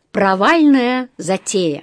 Провальная затея.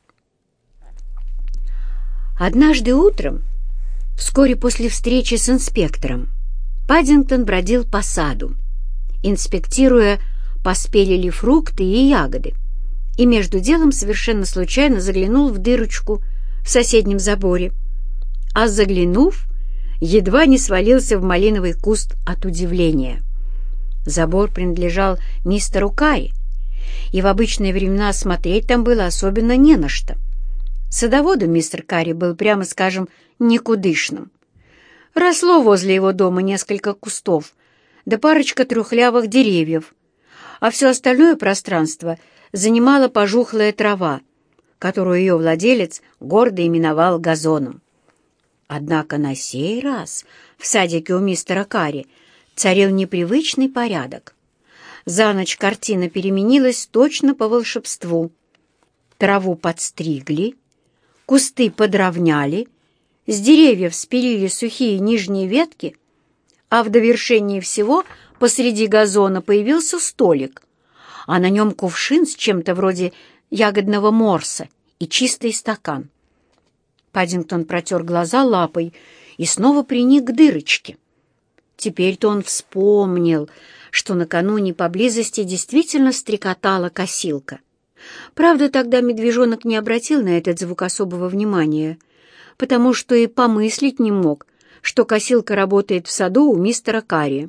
Однажды утром, вскоре после встречи с инспектором, Паддингтон бродил по саду, инспектируя, поспели ли фрукты и ягоды, и между делом совершенно случайно заглянул в дырочку в соседнем заборе, а заглянув, едва не свалился в малиновый куст от удивления. Забор принадлежал мистеру Карри, и в обычные времена смотреть там было особенно не на что. Садоводом мистер Карри был, прямо скажем, никудышным. Росло возле его дома несколько кустов, да парочка трухлявых деревьев, а все остальное пространство занимала пожухлая трава, которую ее владелец гордо именовал газоном. Однако на сей раз в садике у мистера Карри царил непривычный порядок. За ночь картина переменилась точно по волшебству. Траву подстригли, кусты подровняли, с деревьев спилили сухие нижние ветки, а в довершении всего посреди газона появился столик, а на нем кувшин с чем-то вроде ягодного морса и чистый стакан. Паддингтон протер глаза лапой и снова приник к дырочке. Теперь-то он вспомнил, что накануне поблизости действительно стрекотала косилка. Правда, тогда медвежонок не обратил на этот звук особого внимания, потому что и помыслить не мог, что косилка работает в саду у мистера Карри.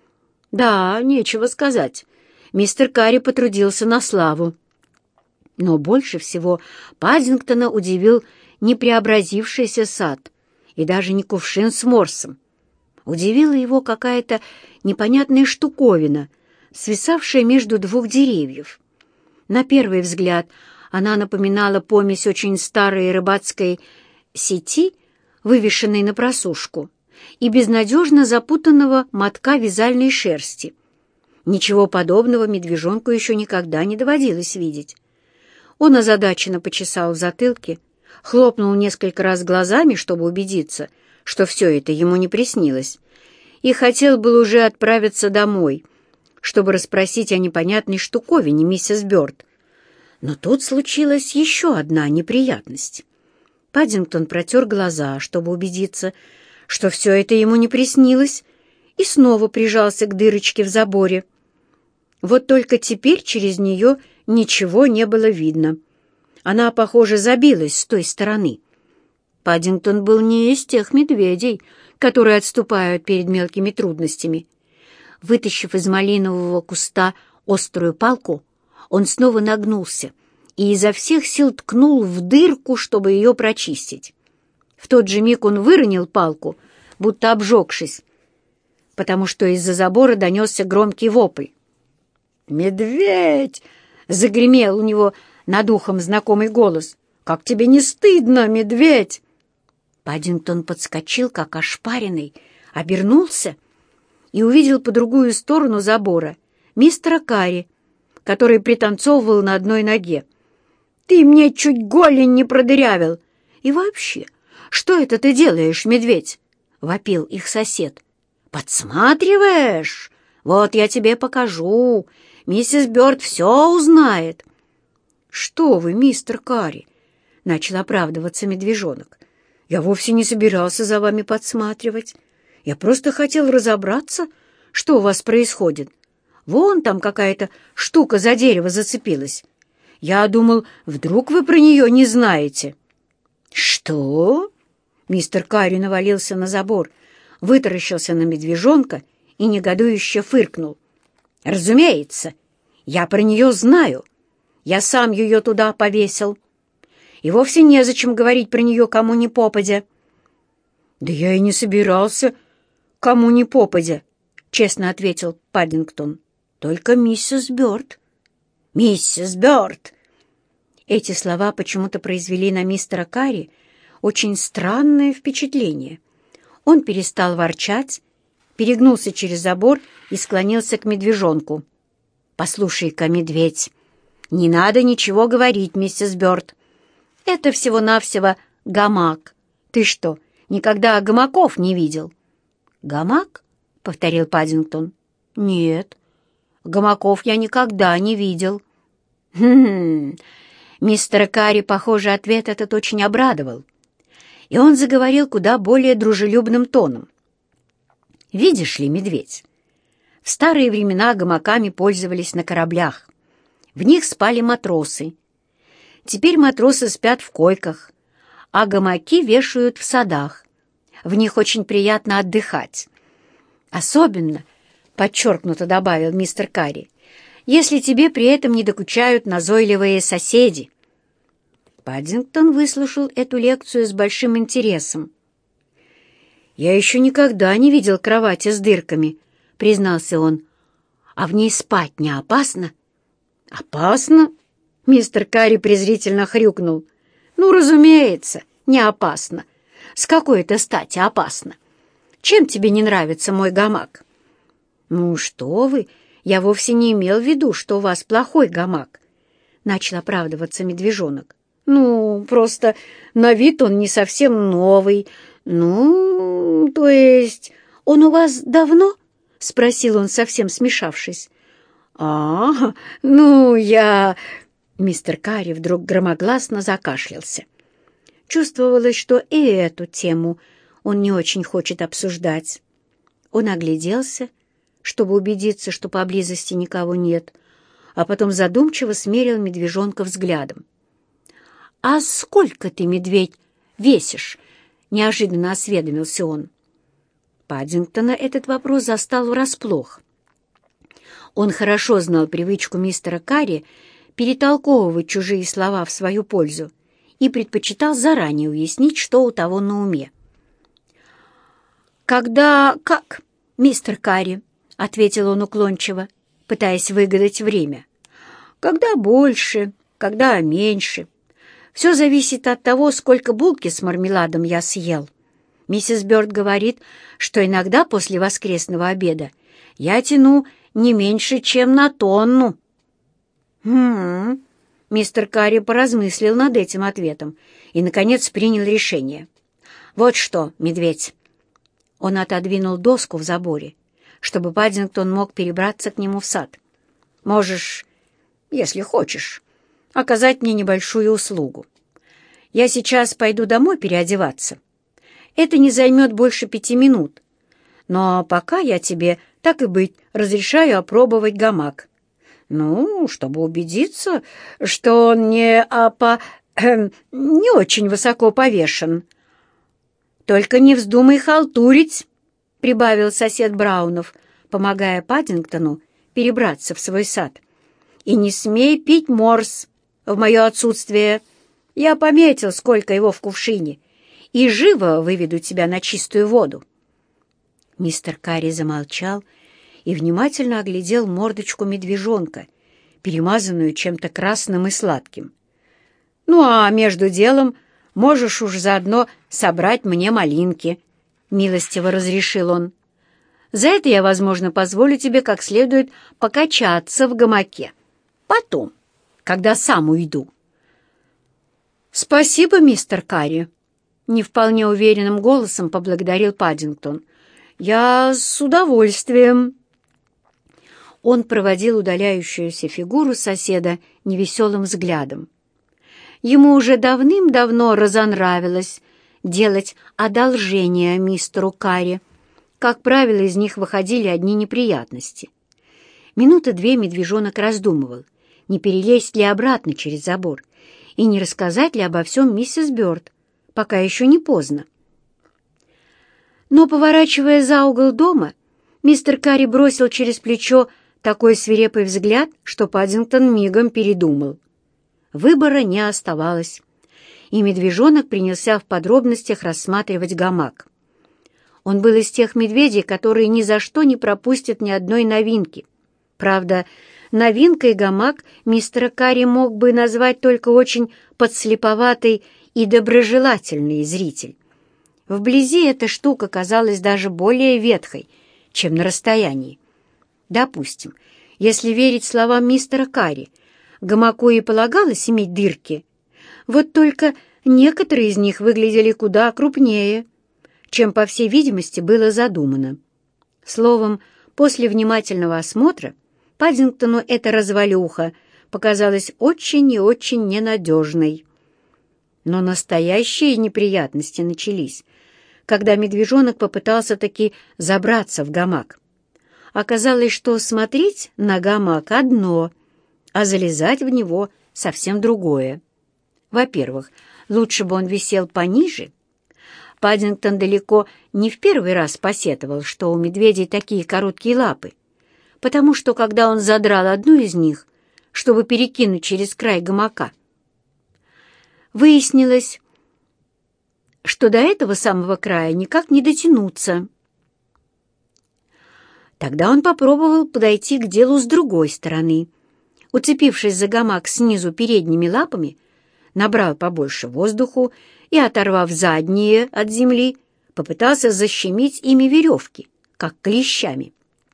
Да, нечего сказать, мистер Карри потрудился на славу. Но больше всего Паддингтона удивил не преобразившийся сад и даже не кувшин с морсом. Удивила его какая-то непонятная штуковина, свисавшая между двух деревьев. На первый взгляд она напоминала помесь очень старой рыбацкой сети, вывешенной на просушку, и безнадежно запутанного мотка вязальной шерсти. Ничего подобного медвежонку еще никогда не доводилось видеть. Он озадаченно почесал в затылке, хлопнул несколько раз глазами, чтобы убедиться, что все это ему не приснилось, и хотел был уже отправиться домой, чтобы расспросить о непонятной штуковине миссис Бёрд. Но тут случилась еще одна неприятность. Паддингтон протер глаза, чтобы убедиться, что все это ему не приснилось, и снова прижался к дырочке в заборе. Вот только теперь через нее ничего не было видно. Она, похоже, забилась с той стороны. Паддингтон был не из тех медведей, которые отступают перед мелкими трудностями. Вытащив из малинового куста острую палку, он снова нагнулся и изо всех сил ткнул в дырку, чтобы ее прочистить. В тот же миг он выронил палку, будто обжегшись, потому что из-за забора донесся громкий вопль. «Медведь!» — загремел у него над ухом знакомый голос. «Как тебе не стыдно, медведь?» Паддингтон подскочил, как ошпаренный, обернулся и увидел по другую сторону забора мистера Карри, который пританцовывал на одной ноге. «Ты мне чуть голень не продырявил! И вообще, что это ты делаешь, медведь?» — вопил их сосед. «Подсматриваешь? Вот я тебе покажу. Миссис Бёрд все узнает». «Что вы, мистер Карри?» — начал оправдываться медвежонок. «Я вовсе не собирался за вами подсматривать. Я просто хотел разобраться, что у вас происходит. Вон там какая-то штука за дерево зацепилась. Я думал, вдруг вы про нее не знаете». «Что?» Мистер Карри навалился на забор, вытаращился на медвежонка и негодующе фыркнул. «Разумеется, я про нее знаю. Я сам ее туда повесил. И вовсе незачем говорить про нее кому ни попадя». «Да я и не собирался кому ни попадя», — честно ответил Паддингтон. «Только миссис Бёрд». «Миссис Бёрд!» Эти слова почему-то произвели на мистера Карри очень странное впечатление. Он перестал ворчать, перегнулся через забор и склонился к медвежонку. «Послушай-ка, медведь, не надо ничего говорить, миссис Бёрд. Это всего-навсего гамак. Ты что, никогда гамаков не видел?» «Гамак?» — повторил Паддингтон. «Нет, гамаков я никогда не видел». Хм, мистера Карри, похоже, ответ этот очень обрадовал, и он заговорил куда более дружелюбным тоном. «Видишь ли, медведь, в старые времена гамаками пользовались на кораблях. В них спали матросы. Теперь матросы спят в койках, а гамаки вешают в садах. В них очень приятно отдыхать. Особенно, подчеркнуто добавил мистер Карри, если тебе при этом не докучают назойливые соседи». Паддингтон выслушал эту лекцию с большим интересом. «Я еще никогда не видел кровати с дырками», — признался он. «А в ней спать не опасно?» «Опасно?» — мистер Карри презрительно хрюкнул. «Ну, разумеется, не опасно. С какой это стати опасно? Чем тебе не нравится мой гамак?» «Ну что вы, я вовсе не имел в виду, что у вас плохой гамак», — начал оправдываться медвежонок. «Ну, просто на вид он не совсем новый. Ну, то есть он у вас давно?» — спросил он, совсем смешавшись. Ну, я...» Мистер Карри вдруг громогласно закашлялся. Чувствовалось, что и эту тему он не очень хочет обсуждать. Он огляделся, чтобы убедиться, что поблизости никого нет, а потом задумчиво смерил медвежонка взглядом. «А сколько ты, медведь, весишь?» — неожиданно осведомился он. Паддингтона этот вопрос застал врасплох. Он хорошо знал привычку мистера Карри перетолковывать чужие слова в свою пользу и предпочитал заранее уяснить, что у того на уме. «Когда как, мистер Карри?» — ответил он уклончиво, пытаясь выгадать время. «Когда больше, когда меньше. Все зависит от того, сколько булки с мармеладом я съел. Миссис Бёрд говорит, что иногда после воскресного обеда я тяну не меньше, чем на тонну». Мистер Карри поразмыслил над этим ответом и, наконец, принял решение. «Вот что, медведь». Он отодвинул доску в заборе, чтобы Паддингтон мог перебраться к нему в сад. «Можешь, если хочешь, оказать мне небольшую услугу. Я сейчас пойду домой переодеваться. Это не займет больше 5 минут. Но пока я тебе, так и быть, разрешаю опробовать гамак. Ну, чтобы убедиться, что он не очень высоко повешен. Только не вздумай халтурить», — прибавил сосед Браунов, помогая Паддингтону перебраться в свой сад. «И не смей пить морс в мое отсутствие. Я пометил, сколько его в кувшине, и живо выведу тебя на чистую воду». Мистер Карри замолчал и внимательно оглядел мордочку медвежонка, перемазанную чем-то красным и сладким. «Ну, а между делом можешь уж заодно собрать мне малинки», — милостиво разрешил он. «За это я, возможно, позволю тебе как следует покачаться в гамаке. Потом, когда сам уйду». «Спасибо, мистер Карри», — не вполне уверенным голосом поблагодарил Паддингтон. «Я с удовольствием». Он проводил удаляющуюся фигуру соседа невеселым взглядом. Ему уже давным-давно разонравилось делать одолжения мистеру Карри. Как правило, из них выходили одни неприятности. Минуты 2 медвежонок раздумывал, не перелезть ли обратно через забор и не рассказать ли обо всем миссис Бёрд, пока еще не поздно. Но, поворачивая за угол дома, мистер Карри бросил через плечо такой свирепый взгляд, что Паддингтон мигом передумал. Выбора не оставалось, и медвежонок принялся в подробностях рассматривать гамак. Он был из тех медведей, которые ни за что не пропустят ни одной новинки. Правда, новинкой гамак мистера Карри мог бы назвать только очень подслеповатый и доброжелательный зритель. Вблизи эта штука казалась даже более ветхой, чем на расстоянии. Допустим, если верить словам мистера Карри, гамаку и полагалось иметь дырки, вот только некоторые из них выглядели куда крупнее, чем, по всей видимости, было задумано. Словом, после внимательного осмотра Паддингтону эта развалюха показалась очень и очень ненадежной. Но настоящие неприятности начались, когда медвежонок попытался таки забраться в гамак. Оказалось, что смотреть на гамак одно, а залезать в него совсем другое. Во-первых, лучше бы он висел пониже. Паддингтон далеко не в первый раз посетовал, что у медведей такие короткие лапы, потому что, когда он задрал одну из них, чтобы перекинуть через край гамака, выяснилось, что до этого самого края никак не дотянуться. Тогда он попробовал подойти к делу с другой стороны. Уцепившись за гамак снизу передними лапами, набрал побольше воздуху и, оторвав задние от земли, попытался защемить ими веревки, как клещами.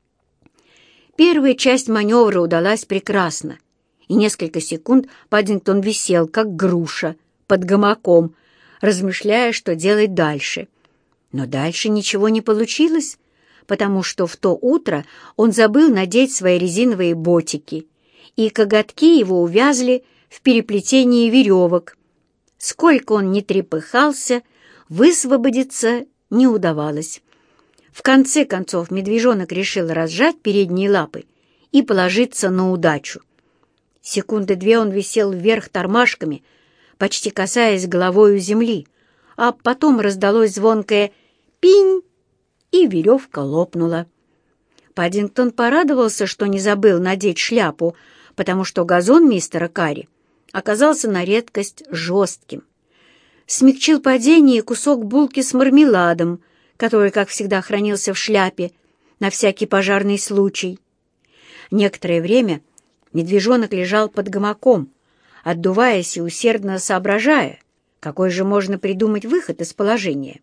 Первая часть маневра удалась прекрасно, и несколько секунд Паддингтон висел, как груша, под гамаком, размышляя, что делать дальше. Но дальше ничего не получилось, потому что в то утро он забыл надеть свои резиновые ботики, и коготки его увязли в переплетении веревок. Сколько он ни трепыхался, высвободиться не удавалось. В конце концов медвежонок решил разжать передние лапы и положиться на удачу. Секунды две он висел вверх тормашками, почти касаясь головою земли, а потом раздалось звонкое «пинь», и веревка лопнула. Паддингтон порадовался, что не забыл надеть шляпу, потому что газон мистера Карри оказался на редкость жестким. Смягчил падение кусок булки с мармеладом, который, как всегда, хранился в шляпе на всякий пожарный случай. Некоторое время медвежонок лежал под гамаком, отдуваясь и усердно соображая, какой же можно придумать выход из положения.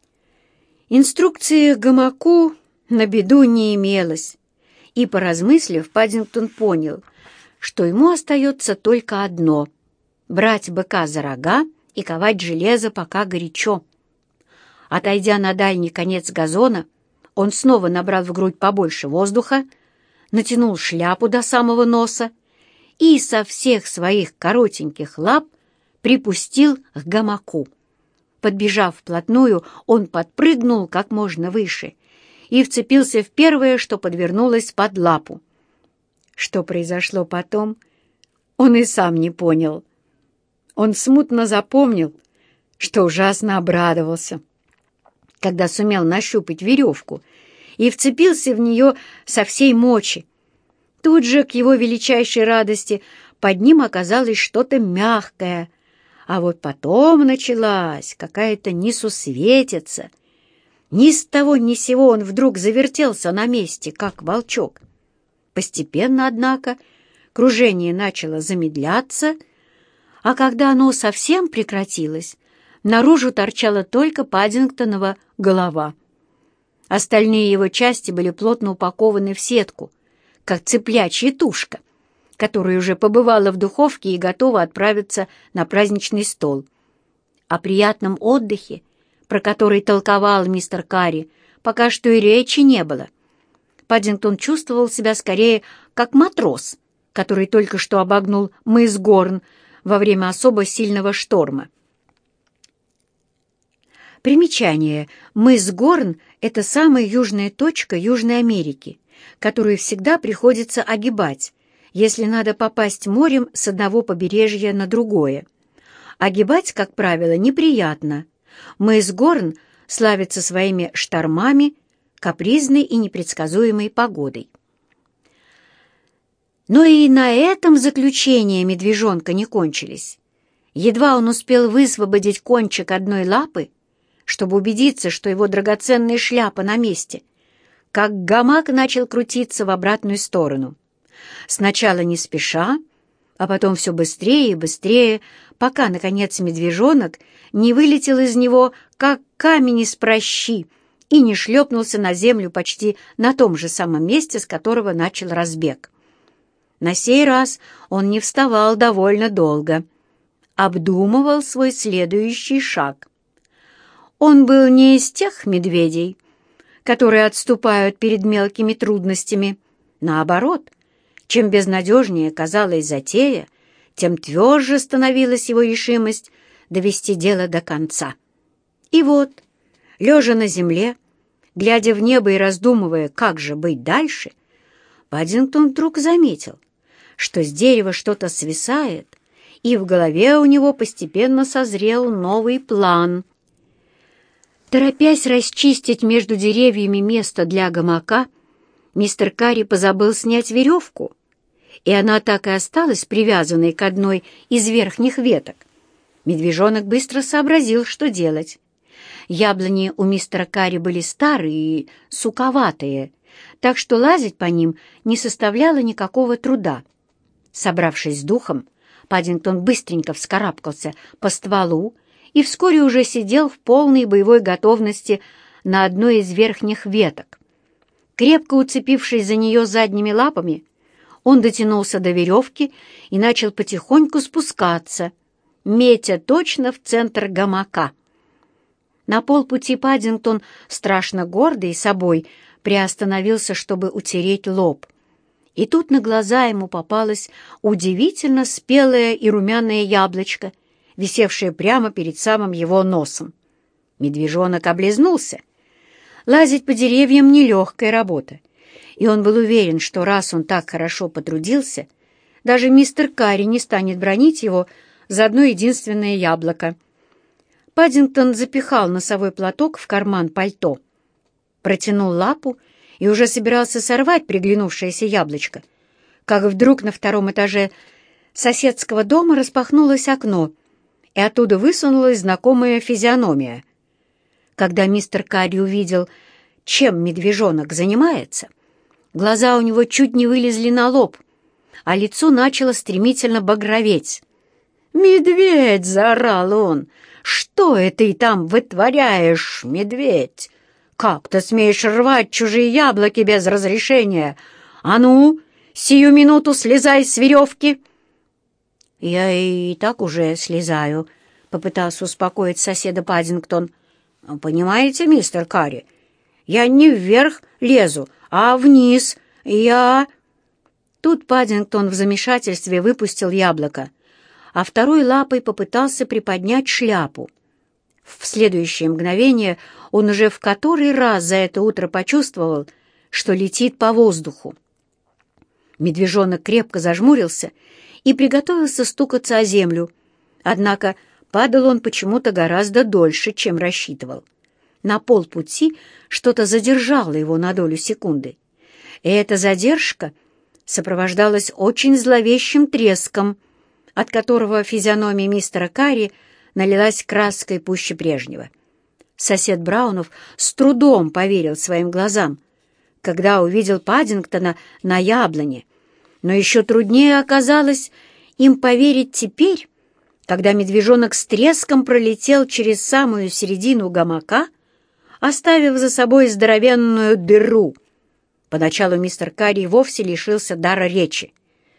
Инструкции к гамаку на беду не имелось, и, поразмыслив, Паддингтон понял, что ему остается только одно — брать быка за рога и ковать железо, пока горячо. Отойдя на дальний конец газона, он снова набрал в грудь побольше воздуха, натянул шляпу до самого носа и со всех своих коротеньких лап припустил к гамаку. Подбежав вплотную, он подпрыгнул как можно выше и вцепился в первое, что подвернулось под лапу. Что произошло потом, он и сам не понял. Он смутно запомнил, что ужасно обрадовался, когда сумел нащупать веревку и вцепился в нее со всей мочи. Тут же, к его величайшей радости, под ним оказалось что-то мягкое, а вот потом началась какая-то несусветица. Ни с того ни с сего он вдруг завертелся на месте, как волчок. Постепенно, однако, кружение начало замедляться, а когда оно совсем прекратилось, наружу торчала только Паддингтонова голова. Остальные его части были плотно упакованы в сетку, как цыплячья тушка, которая уже побывала в духовке и готова отправиться на праздничный стол. О приятном отдыхе, про который толковал мистер Карри, пока что и речи не было. Паддингтон чувствовал себя скорее как матрос, который только что обогнул мыс Горн во время особо сильного шторма. Примечание. Мыс Горн — это самая южная точка Южной Америки, которую всегда приходится огибать, если надо попасть морем с одного побережья на другое. Огибать, как правило, неприятно. Мыс Горн славится своими штормами, капризной и непредсказуемой погодой. Но и на этом заключения медвежонка не кончились. Едва он успел высвободить кончик одной лапы, чтобы убедиться, что его драгоценная шляпа на месте, как гамак начал крутиться в обратную сторону. Сначала не спеша, а потом все быстрее и быстрее, пока, наконец, медвежонок не вылетел из него, как камень из пращи, и не шлепнулся на землю почти на том же самом месте, с которого начал разбег. На сей раз он не вставал довольно долго, обдумывал свой следующий шаг. Он был не из тех медведей, которые отступают перед мелкими трудностями. Наоборот, Чем безнадежнее казалась затея, тем тверже становилась его решимость довести дело до конца. И вот, лежа на земле, глядя в небо и раздумывая, как же быть дальше, Паддингтон вдруг заметил, что с дерева что-то свисает, и в голове у него постепенно созрел новый план. Торопясь расчистить между деревьями место для гамака, мистер Карри позабыл снять веревку, и она так и осталась привязанной к одной из верхних веток. Медвежонок быстро сообразил, что делать. Яблони у мистера Карри были старые и суковатые, так что лазить по ним не составляло никакого труда. Собравшись с духом, Паддингтон быстренько вскарабкался по стволу и вскоре уже сидел в полной боевой готовности на одной из верхних веток. Крепко уцепившись за нее задними лапами, он дотянулся до веревки и начал потихоньку спускаться, метя точно в центр гамака. На полпути Паддингтон, страшно гордый собой, приостановился, чтобы утереть лоб. И тут на глаза ему попалось удивительно спелое и румяное яблочко, висевшее прямо перед самым его носом. Медвежонок облизнулся. Лазить по деревьям — нелегкая работа, и он был уверен, что раз он так хорошо потрудился, даже мистер Карри не станет бранить его за одно единственное яблоко. Паддингтон запихал носовой платок в карман пальто, протянул лапу и уже собирался сорвать приглянувшееся яблочко, как вдруг на втором этаже соседского дома распахнулось окно, и оттуда высунулась знакомая физиономия. Когда мистер Карри увидел, чем медвежонок занимается, глаза у него чуть не вылезли на лоб, а лицо начало стремительно багроветь. «Медведь!» — заорал он. «Что это ты там вытворяешь, медведь? Как ты смеешь рвать чужие яблоки без разрешения? А ну, сию минуту слезай с веревки!» «Я и так уже слезаю», — попытался успокоить соседа Паддингтон. «Понимаете, мистер Карри, я не вверх лезу, а вниз. Я...» Тут Паддингтон в замешательстве выпустил яблоко, а второй лапой попытался приподнять шляпу. В следующее мгновение он уже в который раз за это утро почувствовал, что летит по воздуху. Медвежонок крепко зажмурился и приготовился стукаться о землю, однако падал он почему-то гораздо дольше, чем рассчитывал. На полпути что-то задержало его на долю секунды, и эта задержка сопровождалась очень зловещим треском, от которого физиономия мистера Карри налилась краской пуще прежнего. Сосед Браунов с трудом поверил своим глазам, когда увидел Паддингтона на яблоне, но еще труднее оказалось им поверить теперь, когда медвежонок с треском пролетел через самую середину гамака, оставив за собой здоровенную дыру. Поначалу мистер Карри вовсе лишился дара речи.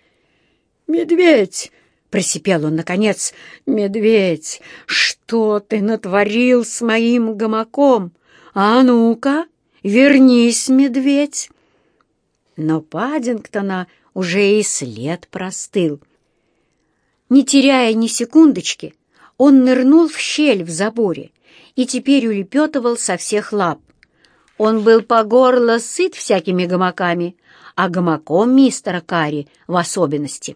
«Медведь!» — просипел он наконец. «Медведь, что ты натворил с моим гамаком? А ну-ка, вернись, медведь!» Но Паддингтона уже и след простыл. Не теряя ни секундочки, он нырнул в щель в заборе и теперь улепетывал со всех лап. Он был по горло сыт всякими гамаками, а гамаком мистера Карри в особенности.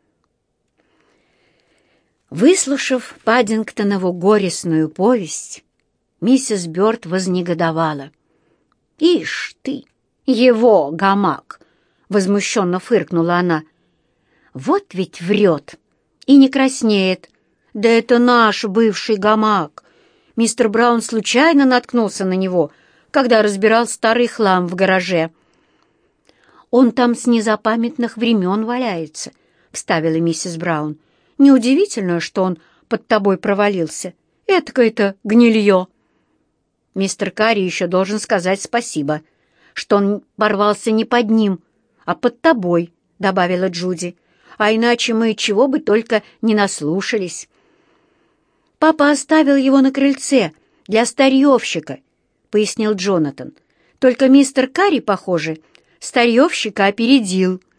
Выслушав Паддингтонову горестную повесть, миссис Бёрд вознегодовала. «Ишь ты, его гамак!» — возмущенно фыркнула она. «Вот ведь врет и не краснеет. Да это наш бывший гамак. Мистер Браун случайно наткнулся на него, когда разбирал старый хлам в гараже». «Он там с незапамятных времен валяется», — вставила миссис Браун. «Неудивительно, что он под тобой провалился. Этакое-то гнилье». «Мистер Карри еще должен сказать спасибо, что он порвался не под ним, а под тобой», — добавила Джуди. «А иначе мы чего бы только не наслушались». «Папа оставил его на крыльце для старьевщика», — пояснил Джонатан. «Только мистер Карри, похоже, старьевщика опередил.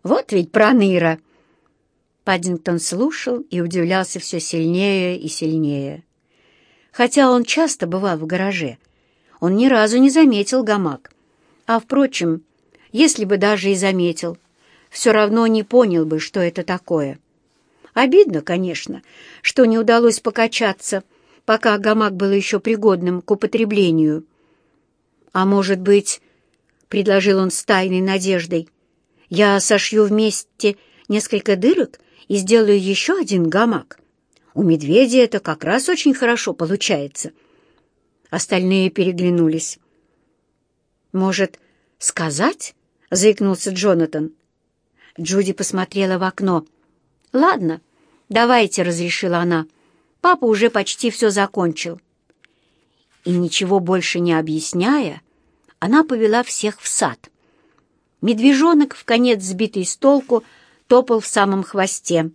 Вот ведь проныра!» Паддингтон слушал и удивлялся все сильнее и сильнее. Хотя он часто бывал в гараже, он ни разу не заметил гамак. А, впрочем, если бы даже и заметил, все равно не понял бы, что это такое. Обидно, конечно, что не удалось покачаться, пока гамак был еще пригодным к употреблению. «А может быть, — предложил он с тайной надеждой, — я сошью вместе несколько дырок и сделаю еще один гамак? У медведя это как раз очень хорошо получается». Остальные переглянулись. «Может, сказать?» — заикнулся Джонатан. Джуди посмотрела в окно. «Ладно, давайте», — разрешила она. «Папа уже почти все закончил». И, ничего больше не объясняя, она повела всех в сад. Медвежонок, вконец сбитый с толку, топал в самом хвосте.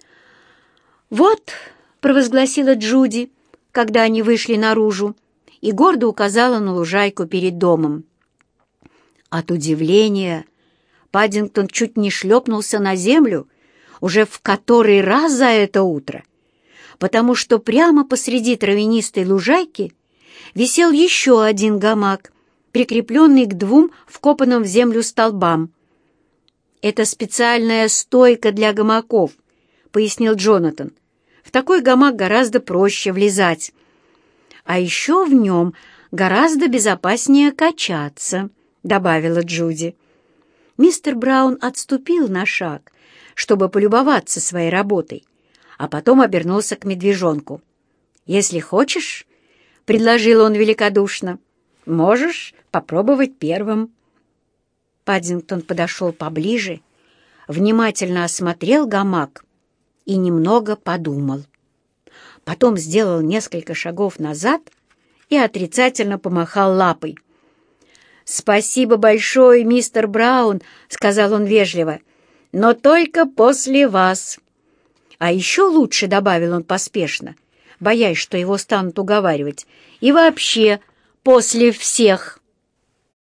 «Вот», — провозгласила Джуди, когда они вышли наружу, и гордо указала на лужайку перед домом. От удивления Паддингтон чуть не шлепнулся на землю уже в который раз за это утро, потому что прямо посреди травянистой лужайки висел еще один гамак, прикрепленный к двум вкопанным в землю столбам. «Это специальная стойка для гамаков», — пояснил Джонатан. «В такой гамак гораздо проще влезать. А еще в нем гораздо безопаснее качаться», — добавила Джуди. Мистер Браун отступил на шаг, чтобы полюбоваться своей работой, а потом обернулся к медвежонку. «Если хочешь, — предложил он великодушно, — можешь попробовать первым». Паддингтон подошел поближе, внимательно осмотрел гамак и немного подумал. Потом сделал несколько шагов назад и отрицательно помахал лапой. «Спасибо большое, мистер Браун», — сказал он вежливо, — «но только после вас». «А еще лучше», — добавил он поспешно, боясь, что его станут уговаривать, — «и вообще после всех».